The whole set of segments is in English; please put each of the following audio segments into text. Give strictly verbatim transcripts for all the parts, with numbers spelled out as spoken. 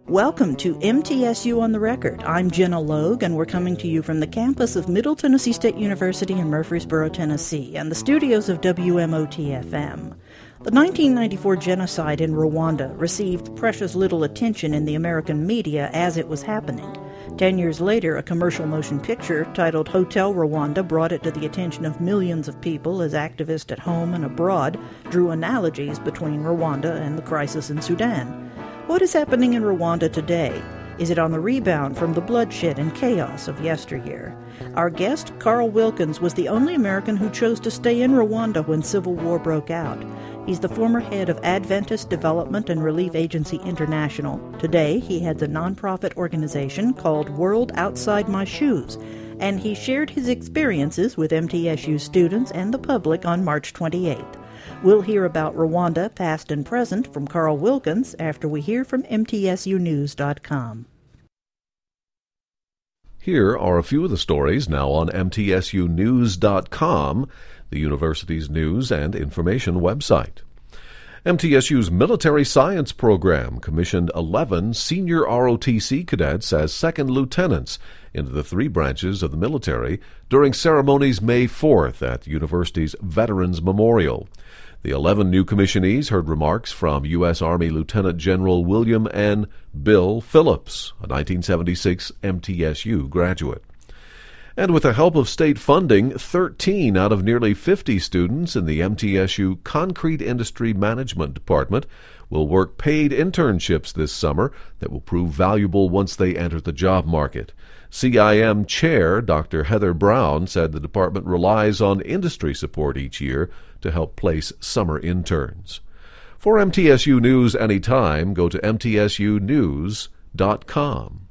Welcome to M T S U on the Record. I'm Jenna Logue, and we're coming to you from the campus of Middle Tennessee State University in Murfreesboro, Tennessee, and the studios of W M O T F M. The nineteen ninety-four genocide in Rwanda received precious little attention in the American media as it was happening. Ten years later, a commercial motion picture titled Hotel Rwanda brought it to the attention of millions of people as activists at home and abroad drew analogies between Rwanda and the crisis in Sudan. What is happening in Rwanda today? Is it on the rebound from the bloodshed and chaos of yesteryear? Our guest, Carl Wilkins, was the only American who chose to stay in Rwanda when civil war broke out. He's the former head of Adventist Development and Relief Agency International. Today, he heads a nonprofit organization called World Outside My Shoes, and he shared his experiences with M T S U students and the public on March twenty-eighth. We'll hear about Rwanda, past and present, from Carl Wilkins after we hear from M T S U news dot com. Here are a few of the stories now on M T S U news dot com, the university's news and information website. M T S U's military science program commissioned eleven senior R O T C cadets as second lieutenants into the three branches of the military during ceremonies May fourth at the university's Veterans Memorial. The eleven new commissionees heard remarks from U S. Army Lieutenant General William N. Bill Phillips, a nineteen seventy-six M T S U graduate. And with the help of state funding, thirteen out of nearly fifty students in the M T S U Concrete Industry Management Department will work paid internships this summer that will prove valuable once they enter the job market. C I M Chair Doctor Heather Brown said the department relies on industry support each year to help place summer interns. For M T S U News anytime, go to M T S U news dot com.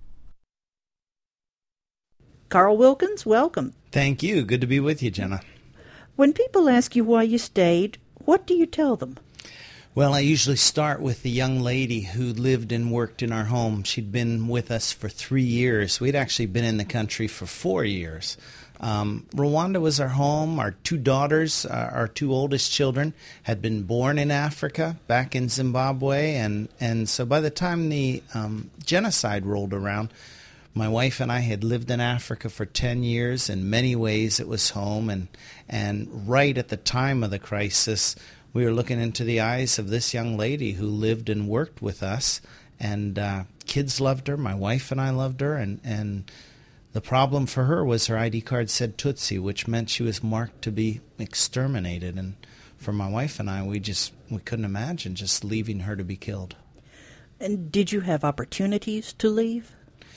Carl Wilkins, welcome. Thank you. Good to be with you, Jenna. When people ask you why you stayed, what do you tell them? Well, I usually start with the young lady who lived and worked in our home. She'd been with us for three years. We'd actually been in the country for four years. Um, Rwanda was our home. Our two daughters, uh, our two oldest children, had been born in Africa, back in Zimbabwe. And, and so by the time the um, genocide rolled around, my wife and I had lived in Africa for ten years. In many ways, it was home. And, and right at the time of the crisis, we were looking into the eyes of this young lady who lived and worked with us. And uh, kids loved her. My wife and I loved her. And, and the problem for her was her I D card said Tutsi, which meant she was marked to be exterminated. And for my wife and I, we just we couldn't imagine just leaving her to be killed. And did you have opportunities to leave?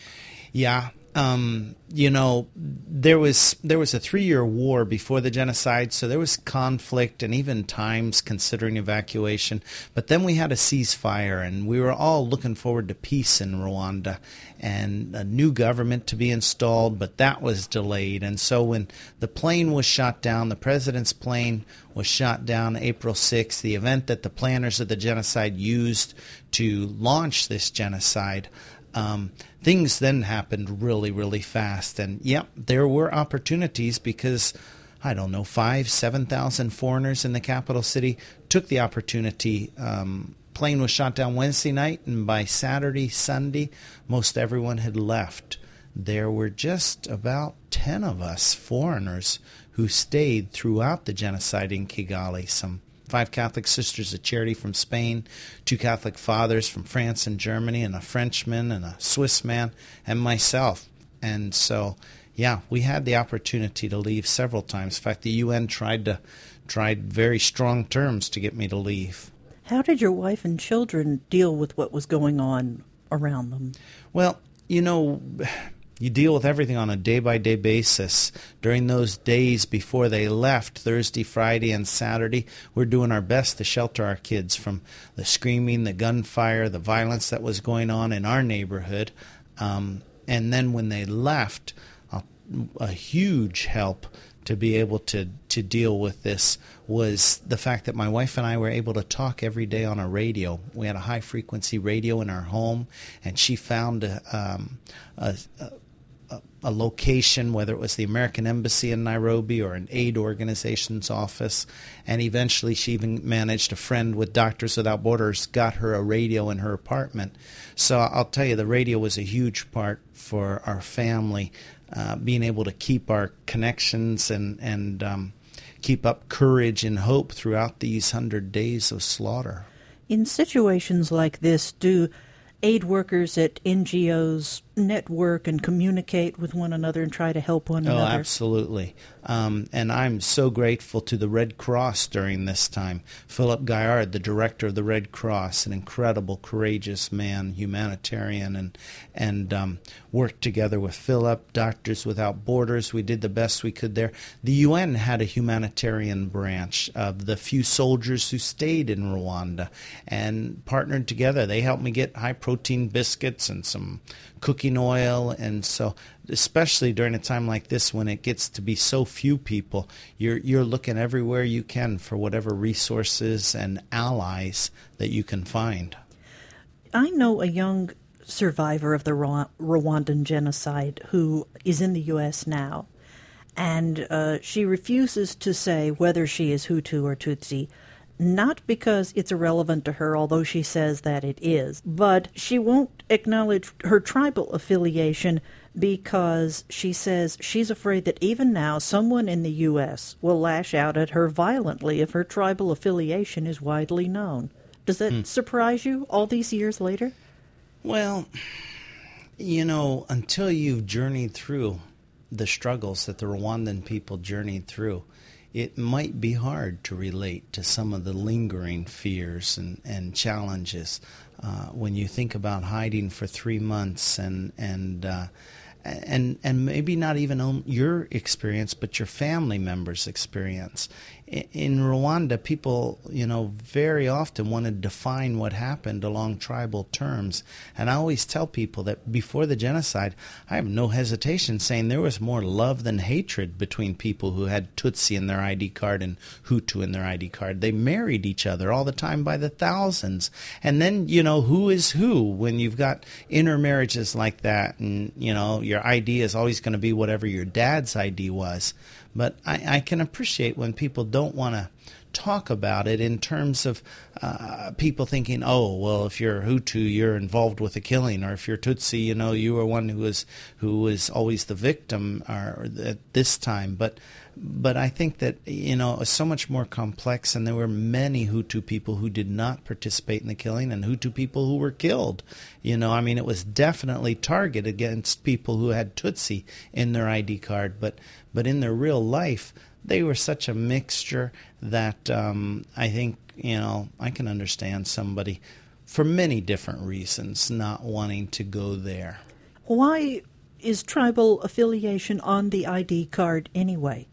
Yeah. Um, you know, there was there was a three-year war before the genocide, so there was conflict and even times considering evacuation. But then we had a ceasefire, and we were all looking forward to peace in Rwanda and a new government to be installed, but that was delayed. And so when the plane was shot down, the president's plane was shot down April sixth, the event that the planners of the genocide used to launch this genocide, Um, things then happened really, really fast. And, yeah, there were opportunities because, I don't know, five, seven thousand foreigners in the capital city took the opportunity. Um, plane was shot down Wednesday night, and by Saturday, Sunday, most everyone had left. There were just about ten of us foreigners who stayed throughout the genocide in Kigali. Some five Catholic sisters of charity from Spain, two Catholic fathers from France and Germany, and a Frenchman and a Swiss man, and myself. And so, yeah, we had the opportunity to leave several times. In fact, the U N tried to tried very strong terms to get me to leave. How did your wife and children deal with what was going on around them? Well, you know, you deal with everything on a day-by-day basis. During those days before they left, Thursday, Friday, and Saturday, we're doing our best to shelter our kids from the screaming, the gunfire, the violence that was going on in our neighborhood. Um, and then when they left, a, a huge help to be able to, to deal with this was the fact that my wife and I were able to talk every day on a radio. We had a high-frequency radio in our home, and she found a, um, a, a a, a location, whether it was the American Embassy in Nairobi or an aid organization's office. And eventually she even managed, a friend with Doctors Without Borders got her a radio in her apartment. So I'll tell you, the radio was a huge part for our family, uh, being able to keep our connections and, and um, keep up courage and hope throughout these hundred days of slaughter. In situations like this, do aid workers at N G Os network and communicate with one another and try to help one oh, another? Oh, absolutely. Um, and I'm so grateful to the Red Cross during this time. Philip Gaillard, the director of the Red Cross, an incredible, courageous man, humanitarian, and and um, worked together with Philip, Doctors Without Borders. We did the best we could there. The U N had a humanitarian branch of the few soldiers who stayed in Rwanda and partnered together. They helped me get high-protein biscuits and some cooking oil, and so especially during a time like this when it gets to be so few people, you're you're looking everywhere you can for whatever resources and allies that you can find. I know a young survivor of the Rwandan genocide who is in the U S now, and uh, she refuses to say whether she is Hutu or Tutsi, not because it's irrelevant to her, although she says that it is, but she won't acknowledge her tribal affiliation because she says she's afraid that even now someone in the U S will lash out at her violently if her tribal affiliation is widely known. Does that hmm. surprise you all these years later? Well, you know, until you've journeyed through the struggles that the Rwandan people journeyed through, it might be hard to relate to some of the lingering fears and, and challenges uh, when you think about hiding for three months and and uh, and and maybe not even your experience, but your family members' experience. In Rwanda, people, you know, very often want to define what happened along tribal terms. And I always tell people that before the genocide, I have no hesitation saying there was more love than hatred between people who had Tutsi in their I D card and Hutu in their I D card. They married each other all the time by the thousands. And then, you know, who is who when you've got intermarriages like that, and, you know, your I D is always going to be whatever your dad's I D was. But I, I can appreciate when people don't want to talk about it in terms of uh, people thinking, oh, well, if you're Hutu, you're involved with the killing, or if you're Tutsi, you know, you were one who was who was always the victim or, or at this time. But but I think that, you know, it's so much more complex, and there were many Hutu people who did not participate in the killing and Hutu people who were killed. You know, I mean, it was definitely targeted against people who had Tutsi in their I D card, but but in their real life, they were such a mixture that um, I think, you know, I can understand somebody for many different reasons not wanting to go there. Why is tribal affiliation on the I D card anyway?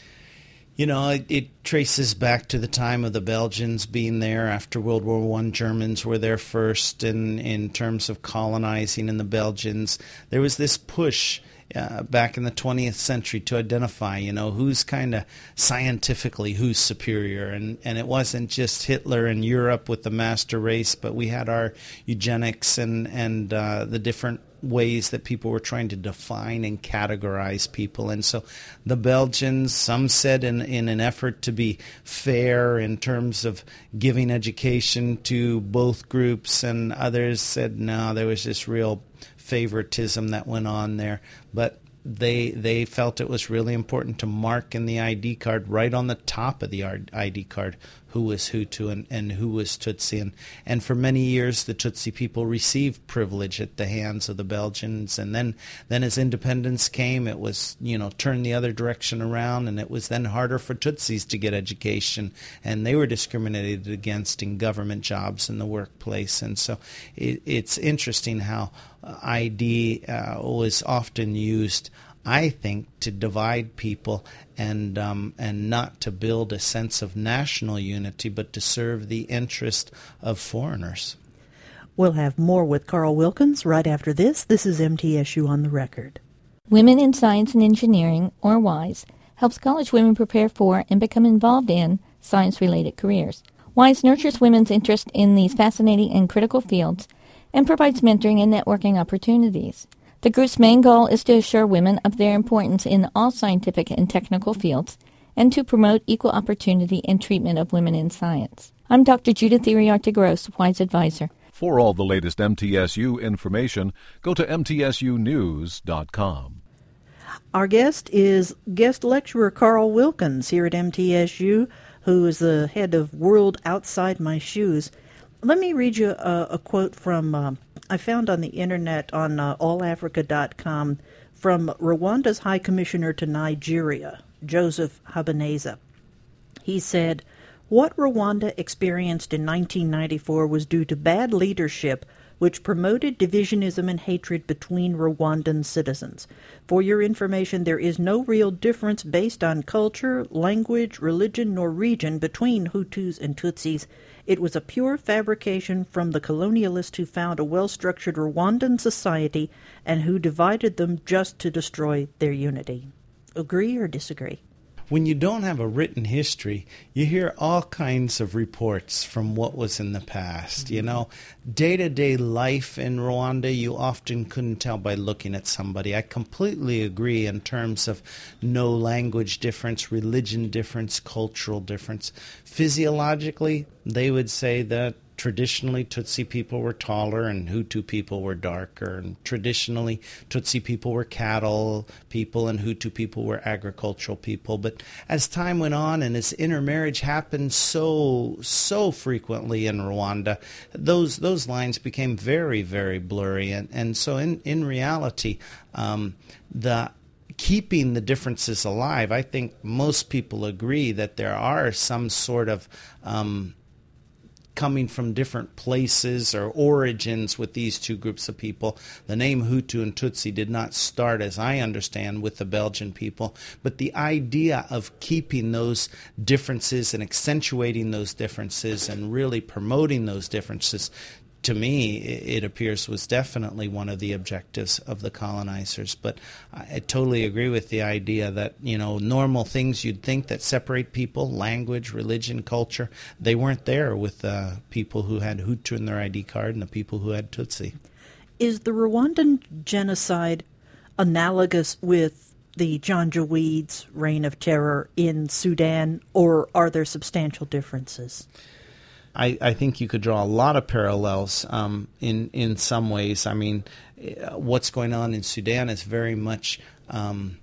You know, it, it traces back to the time of the Belgians being there after World War One. Germans were there first in, in terms of colonizing, and the Belgians. There was this push Uh, back in the twentieth century to identify, you know, who's kind of scientifically who's superior. And, and it wasn't just Hitler and Europe with the master race, but we had our eugenics and, and uh, the different ways that people were trying to define and categorize people. And so the Belgians, some said in, in an effort to be fair in terms of giving education to both groups, and others said, no, there was this real favoritism that went on there. But they they felt it was really important to mark in the I D card, right on the top of the I D card, who was Hutu and, and who was Tutsi. And, and for many years, the Tutsi people received privilege at the hands of the Belgians. And then, then as independence came, it was, you know, turned the other direction around, and it was then harder for Tutsis to get education. And they were discriminated against in government jobs in the workplace. And so it, it's interesting how I D uh, was often used, I think, to divide people and um, and not to build a sense of national unity, but to serve the interest of foreigners. We'll have more with Carl Wilkins right after this. This is M T S U on the Record. Women in Science and Engineering, or WISE, helps college women prepare for and become involved in science-related careers. WISE nurtures women's interest in these fascinating and critical fields and provides mentoring and networking opportunities. The group's main goal is to assure women of their importance in all scientific and technical fields and to promote equal opportunity and treatment of women in science. I'm Doctor Judith Iriarte Gross, WISE Advisor. For all the latest M T S U information, go to M T S U news dot com. Our guest is guest lecturer Carl Wilkins here at M T S U, who is the head of World Outside My Shoes. Let me read you a, a quote from, uh, I found on the internet on uh, all africa dot com, from Rwanda's High Commissioner to Nigeria, Joseph Habineza. He said, "What Rwanda experienced in nineteen ninety-four was due to bad leadership which promoted divisionism and hatred between Rwandan citizens. For your information, there is no real difference based on culture, language, religion, nor region between Hutus and Tutsis. It was a pure fabrication from the colonialists who found a well-structured Rwandan society and who divided them just to destroy their unity." Agree or disagree? When you don't have a written history, you hear all kinds of reports from what was in the past. Mm-hmm. You know, day-to-day life in Rwanda, you often couldn't tell by looking at somebody. I completely agree in terms of no language difference, religion difference, cultural difference. Physiologically, they would say that traditionally, Tutsi people were taller and Hutu people were darker. And traditionally, Tutsi people were cattle people and Hutu people were agricultural people. But as time went on and as intermarriage happened so, so frequently in Rwanda, those those lines became very, very blurry. And, and so in, in reality, um, the keeping the differences alive, I think most people agree that there are some sort of um, coming from different places or origins with these two groups of people. The name Hutu and Tutsi did not start, as I understand, with the Belgian people, but the idea of keeping those differences and accentuating those differences and really promoting those differences, to me, it appears was definitely one of the objectives of the colonizers. But I totally agree with the idea that, you know, normal things you'd think that separate people, language, religion, culture, they weren't there with the people who had Hutu in their I D card and the people who had Tutsi. Is the Rwandan genocide analogous with the Janjaweed's reign of terror in Sudan, or are there substantial differences? I, I think you could draw a lot of parallels um, in in some ways. I mean, what's going on in Sudan is very much um,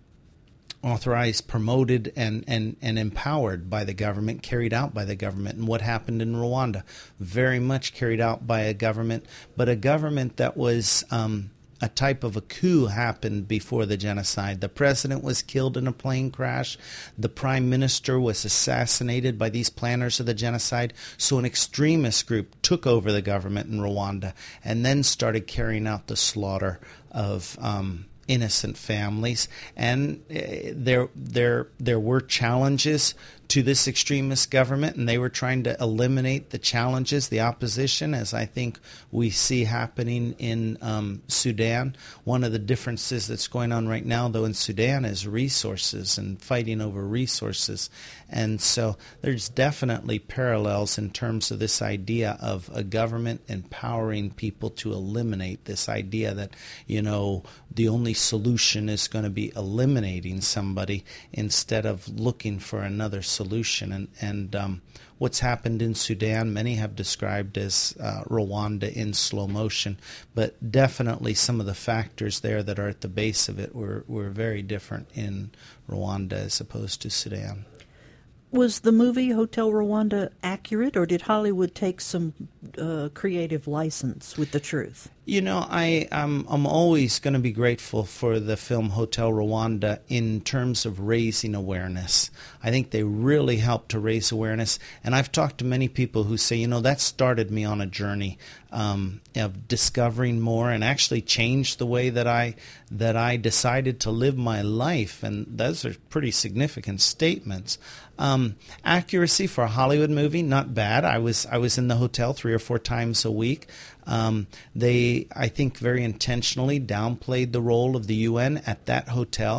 authorized, promoted, and, and, and empowered by the government, carried out by the government. And what happened in Rwanda, very much carried out by a government, but a government that was um, a type of a coup happened before the genocide. The president was killed in a plane crash. The prime minister was assassinated by these planners of the genocide. So an extremist group took over the government in Rwanda and then started carrying out the slaughter of um, innocent families. And uh, there, there, there were challenges to this extremist government, and they were trying to eliminate the challenges, the opposition, as I think we see happening in um, Sudan. One of the differences that's going on right now, though, in Sudan is resources and fighting over resources. And so there's definitely parallels in terms of this idea of a government empowering people to eliminate this idea that, you know, the only solution is going to be eliminating somebody instead of looking for another solution. And, and um, what's happened in Sudan, many have described as uh, Rwanda in slow motion, but definitely some of the factors there that are at the base of it were, were very different in Rwanda as opposed to Sudan. Was the movie Hotel Rwanda accurate, or did Hollywood take some uh, creative license with the truth? You know, I, I'm, I'm always going to be grateful for the film Hotel Rwanda in terms of raising awareness. I think they really helped to raise awareness. And I've talked to many people who say, you know, that started me on a journey um, of discovering more and actually changed the way that I that I decided to live my life. And those are pretty significant statements. Um, accuracy for a Hollywood movie, not bad. I was I was in the hotel three or four times a week. Um, they, I think, very intentionally downplayed the role of the U N at that hotel.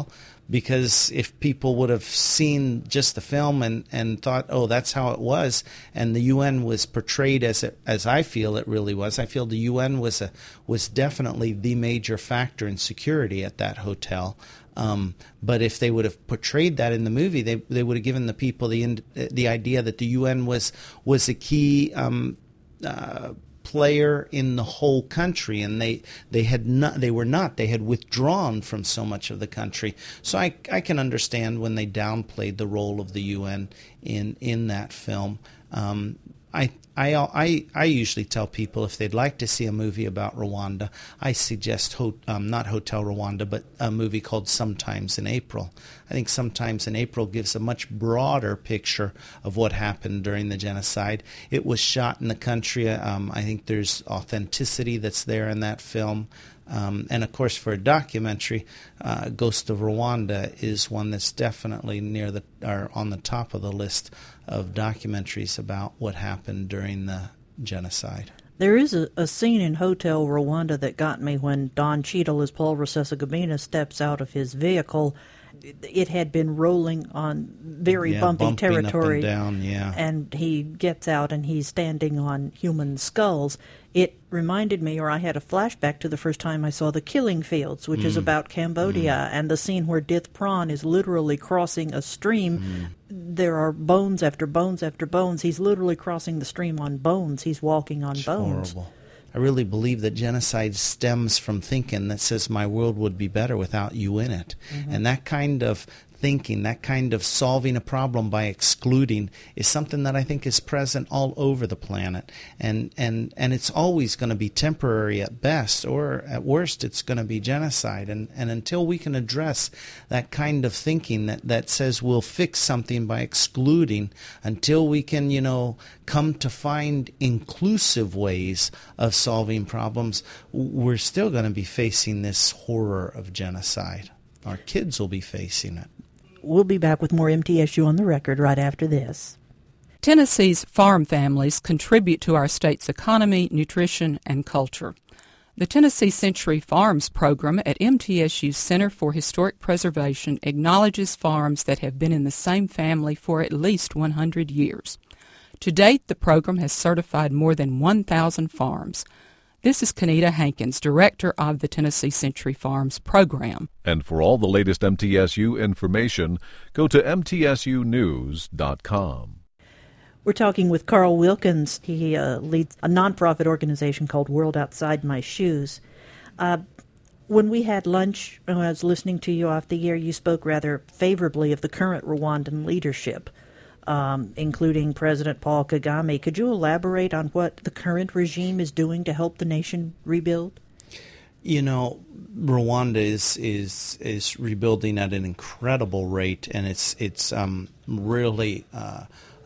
because if people would have seen just the film and, and thought, oh, that's how it was, and the U N was portrayed as it, as I feel it really was, I feel the U N was a was definitely the major factor in security at that hotel. Um, but if they would have portrayed that in the movie, they they would have given the people the the idea that the U N was was a key um, uh, player in the whole country, and they they had not they were not they had withdrawn from so much of the country. So I I can understand when they downplayed the role of the U N in in that film. Um, I, I, I, I usually tell people if they'd like to see a movie about Rwanda, I suggest ho- um, not Hotel Rwanda, but a movie called Sometimes in April. I think Sometimes in April gives a much broader picture of what happened during the genocide. It was shot in the country. Um, I think there's authenticity that's there in that film. Um, and, of course, for a documentary, uh, Ghost of Rwanda is one that's definitely near the or on the top of the list of documentaries about what happened during the genocide. There is a, a scene in Hotel Rwanda that got me when Don Cheadle as Paul Rusesabagina steps out of his vehicle. It had been rolling on very yeah, bumpy territory, up and down, yeah. and he gets out and he's standing on human skulls. It reminded me, or I had a flashback to the first time I saw The Killing Fields, which mm. is about Cambodia, mm. and the scene where Dith Pran is literally crossing a stream. Mm. There are bones after bones after bones. He's literally crossing the stream on bones. He's walking on it's bones. Horrible. I really believe that genocide stems from thinking that says my world would be better without you in it. Mm-hmm. And that kind of thinking, that kind of solving a problem by excluding is something that I think is present all over the planet. And and, and it's always going to be temporary at best, or at worst it's going to be genocide. And, and until we can address that kind of thinking that, that says we'll fix something by excluding, until we can, you know, come to find inclusive ways of solving problems, we're still going to be facing this horror of genocide. Our kids will be facing it. We'll be back with more M T S U on the Record right after this. Tennessee's farm families contribute to our state's economy, nutrition, and culture. The Tennessee Century Farms program at M T S U's Center for Historic Preservation acknowledges farms that have been in the same family for at least one hundred years. To date, the program has certified more than one thousand farms. This is Kenita Hankins, director of the Tennessee Century Farms program. And for all the latest M T S U information, go to M T S U news dot com. We're talking with Carl Wilkins. He uh, leads a nonprofit organization called World Outside My Shoes. Uh, when we had lunch, when I was listening to you off the air, you spoke rather favorably of the current Rwandan leadership, Um, including President Paul Kagame. Could you elaborate on what the current regime is doing to help the nation rebuild? You know, Rwanda is is is rebuilding at an incredible rate, and it's it's um, really uh,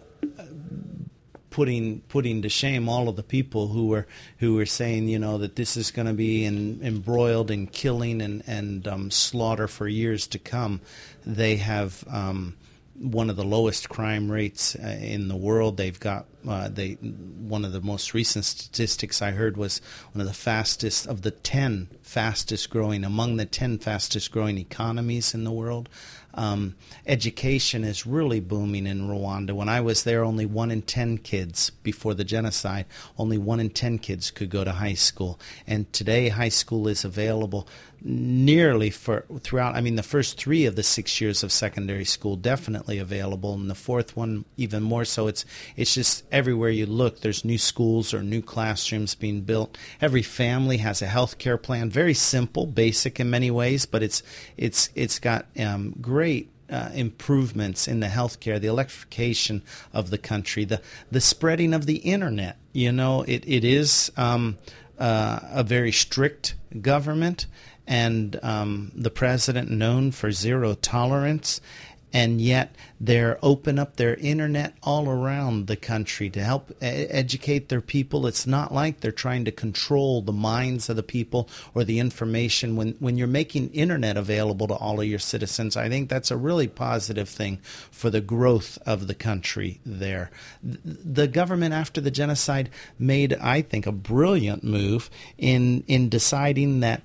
putting putting to shame all of the people who were who were saying, you know, that this is going to be in, embroiled in killing and and um, slaughter for years to come. They have Um, one of the lowest crime rates uh, in the world. They've got uh, they one of the most recent statistics I heard was one of the fastest of the ten fastest growing among the ten fastest growing economies in the world. Um, education is really booming in Rwanda. When I was there, only one in ten kids before the genocide, only one in ten kids could go to high school. And today, high school is available nearly for throughout. I mean, the first three of the six years of secondary school definitely available, and the fourth one even more so. It's it's just everywhere you look, there's new schools or new classrooms being built. Every family has a health care plan, very simple, basic in many ways, but it's it's it's got um, great Uh, improvements in the healthcare, the electrification of the country, the the spreading of the internet. You know, it it is um, uh, a very strict government, and um, the president known for zero tolerance, and yet they're open up their internet all around the country to help e- educate their people. It's not like they're trying to control the minds of the people or the information. When when you're making internet available to all of your citizens, I think that's a really positive thing for the growth of the country there. The government after the genocide made, I think, a brilliant move in in deciding that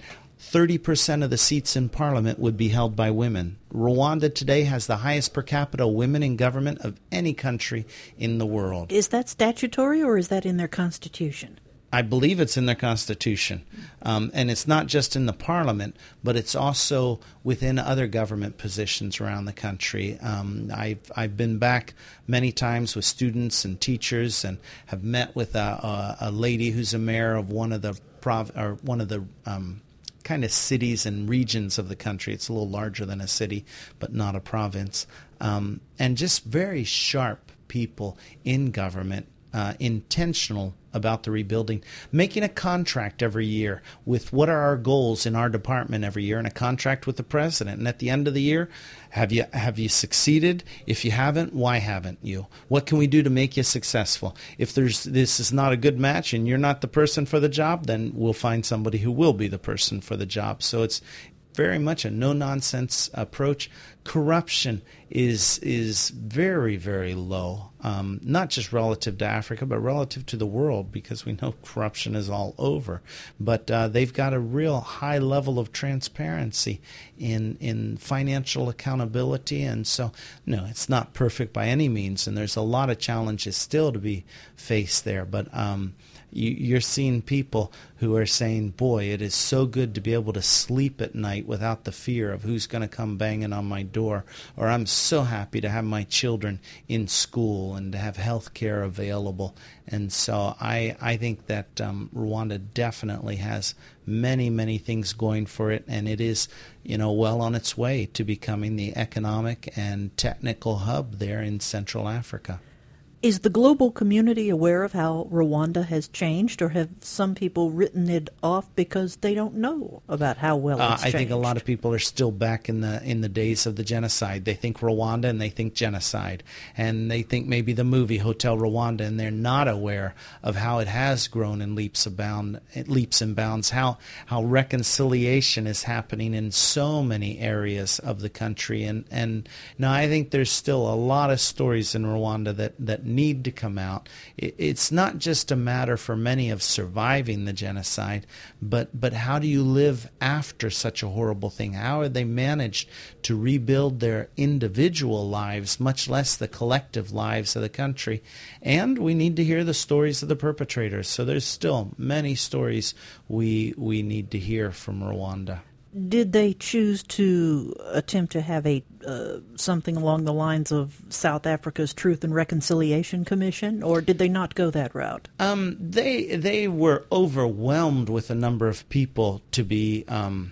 thirty percent of the seats in parliament would be held by women. Rwanda today has the highest per capita women in government of any country in the world. Is that statutory or is that in their constitution? I believe it's in their constitution. Um, and it's not just in the parliament, but it's also within other government positions around the country. Um, I've, I've been back many times with students and teachers and have met with a, a, a lady who's a mayor of one of the prov- or one of the um, kind of cities and regions of the country. It's a little larger than a city, but not a province. Um, and just very sharp people in government, uh, intentional about the rebuilding, making a contract every year with what are our goals in our department every year, and a contract with the president. And at the end of the year, have you have you succeeded? If you haven't, why haven't you? What can we do to make you successful? If there's this is not a good match and you're not the person for the job, then we'll find somebody who will be the person for the job. So it's very much a no-nonsense approach. Corruption is is very, very low, um, not just relative to Africa, but relative to the world, because we know corruption is all over. But uh, they've got a real high level of transparency in in financial accountability. And so, no, it's not perfect by any means, and there's a lot of challenges still to be faced there. But um, you, you're seeing people who are saying, boy, it is so good to be able to sleep at night without the fear of who's going to come banging on my door, or I'm so happy to have my children in school and to have health care available. And so I, I think that um, Rwanda definitely has many, many things going for it, and it is, you know, well on its way to becoming the economic and technical hub there in Central Africa. Is the global community aware of how Rwanda has changed, or have some people written it off because they don't know about how well uh, it's I changed? think a lot of people are still back in the in the days of the genocide. They think Rwanda and they think genocide, and they think maybe the movie Hotel Rwanda, and they're not aware of how it has grown in leaps abound, leaps and bounds. How how reconciliation is happening in so many areas of the country, and and now I think there's still a lot of stories in Rwanda that that need to come out. It's not just a matter for many of surviving the genocide, but but how do you live after such a horrible thing? How have they managed to rebuild their individual lives, much less the collective lives of the country? And we need to hear the stories of the perpetrators. So there's still many stories we we need to hear from Rwanda. Did they choose to attempt to have a uh, something along the lines of South Africa's Truth and Reconciliation Commission, or did they not go that route? Um, they they were overwhelmed with a number of people to be um,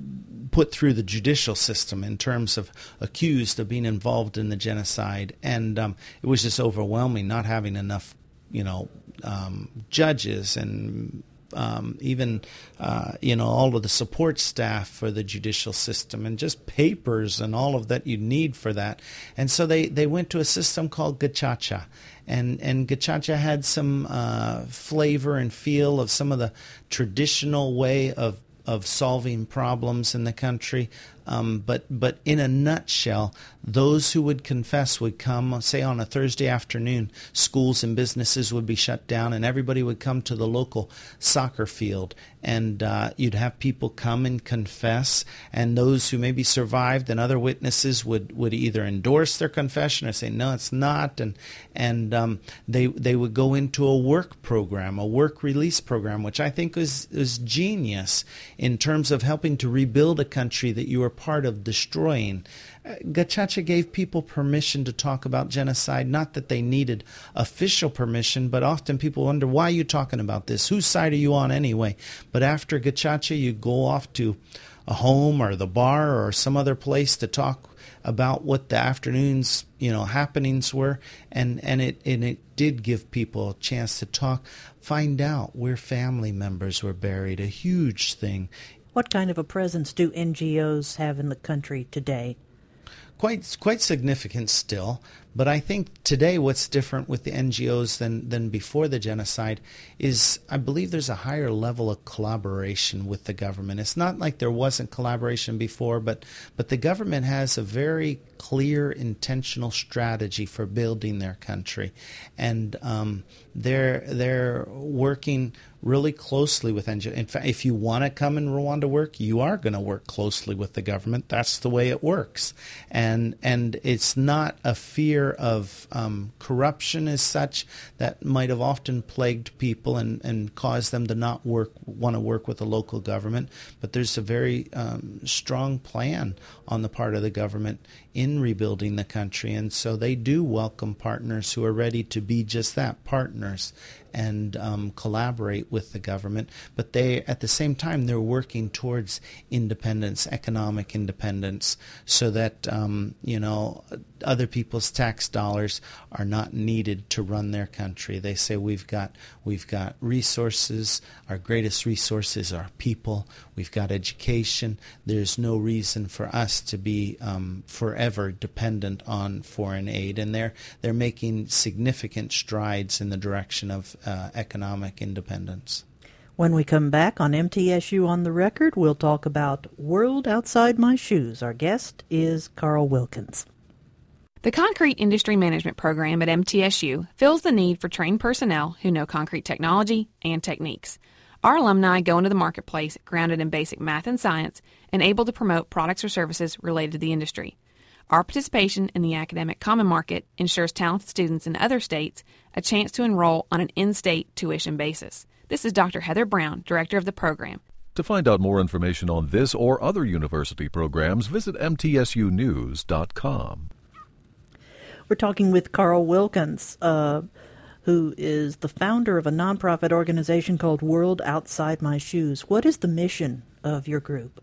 put through the judicial system in terms of accused of being involved in the genocide, and um, it was just overwhelming, not having enough, you know, um, judges and Um, even, uh, you know, all of the support staff for the judicial system, and just papers and all of that you need for that. And so they, they went to a system called Gacaca. And, and Gacaca had some uh, flavor and feel of some of the traditional way of of solving problems in the country. Um, but but in a nutshell, those who would confess would come, say on a Thursday afternoon, schools and businesses would be shut down, and everybody would come to the local soccer field, and uh, you'd have people come and confess, and those who maybe survived and other witnesses would, would either endorse their confession or say, no, it's not, and and um, they they would go into a work program, a work release program, which I think was, was genius in terms of helping to rebuild a country that you were part of destroying. Gacaca gave people permission to talk about genocide, not that they needed official permission, but often people wonder, why are you talking about this? Whose side are you on anyway? But after Gacaca, you go off to a home or the bar or some other place to talk about what the afternoon's, you know, happenings were, and, and it and it did give people a chance to talk, find out where family members were buried, a huge thing. What kind of a presence do N G Os have in the country today? quite quite significant still. But I think today what's different with the N G Os than, than before the genocide is I believe there's a higher level of collaboration with the government. It's not like there wasn't collaboration before, but but the government has a very clear, intentional strategy for building their country. And um, they're they're working really closely with N G Os. In fact, if you want to come in Rwanda work, you are going to work closely with the government. That's the way it works. And and it's not a fear of um, corruption as such that might have often plagued people and, and caused them to not work want to work with the local government. But there's a very um, strong plan on the part of the government in rebuilding the country. And so they do welcome partners who are ready to be just that, partners, and um, collaborate with the government. But they, at the same time, they're working towards independence, economic independence, so that, um, you know, other people's tax dollars are not needed to run their country. They say we've got we've got resources. Our greatest resource is our people. We've got education. There's no reason for us to be um, forever dependent on foreign aid, and they're they're making significant strides in the direction of uh, economic independence. When we come back on M T S U On the Record, we'll talk about World Outside My Shoes. Our guest is Carl Wilkins. The Concrete Industry Management Program at M T S U fills the need for trained personnel who know concrete technology and techniques. Our alumni go into the marketplace grounded in basic math and science and able to promote products or services related to the industry. Our participation in the academic common market ensures talented students in other states a chance to enroll on an in-state tuition basis. This is Doctor Heather Brown, Director of the program. To find out more information on this or other university programs, visit M T S U news dot com. We're talking with Carl Wilkins, uh, who is the founder of a nonprofit organization called World Outside My Shoes. What is the mission of your group?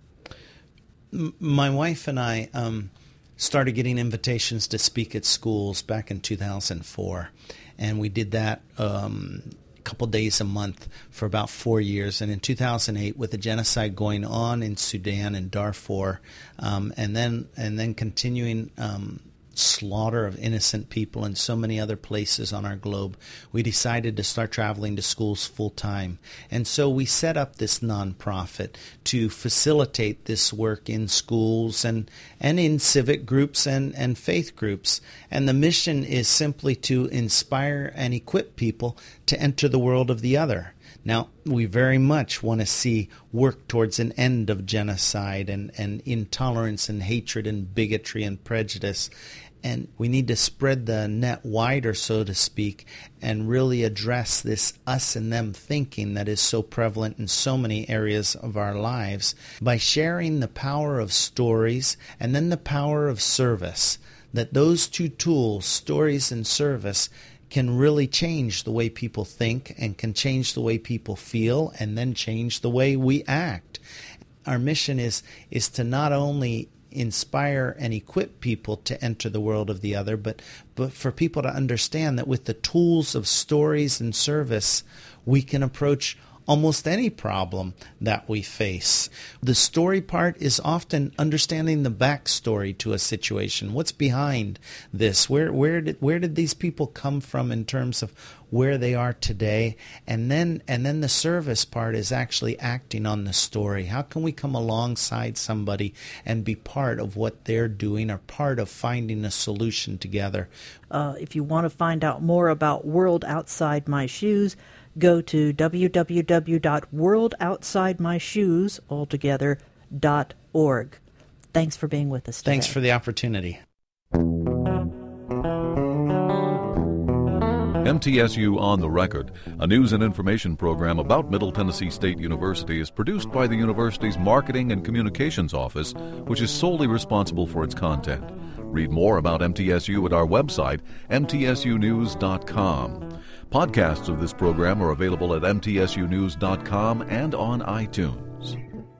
M- my wife and I um, started getting invitations to speak at schools back in two thousand four, and we did that um, a couple days a month for about four years. And in two thousand eight, with the genocide going on in Sudan and Darfur, um, and then and then continuing um, slaughter of innocent people in so many other places on our globe, we decided to start traveling to schools full time. And so we set up this nonprofit to facilitate this work in schools and, and in civic groups and, and faith groups. And the mission is simply to inspire and equip people to enter the world of the other. Now, we very much want to see work towards an end of genocide and, and intolerance and hatred and bigotry and prejudice. And we need to spread the net wider, so to speak, and really address this us and them thinking that is so prevalent in so many areas of our lives by sharing the power of stories and then the power of service. That those two tools, stories and service, can really change the way people think and can change the way people feel and then change the way we act. Our mission is is to not only inspire and equip people to enter the world of the other, but but for people to understand that with the tools of stories and service, we can approach almost any problem that we face. The story part is often understanding the backstory to a situation. What's behind this? Where where did where did these people come from in terms of where they are today? And then and then the service part is actually acting on the story. How can we come alongside somebody and be part of what they're doing or part of finding a solution together? Uh, if you want to find out more about World Outside My Shoes, go to w w w dot world outside my shoes altogether dot org. Thanks for being with us today. Thanks for the opportunity. M T S U On the Record, a news and information program about Middle Tennessee State University, is produced by the university's Marketing and Communications Office, which is solely responsible for its content. Read more about M T S U at our website, m t s u news dot com. Podcasts of this program are available at m t s u news dot com and on iTunes.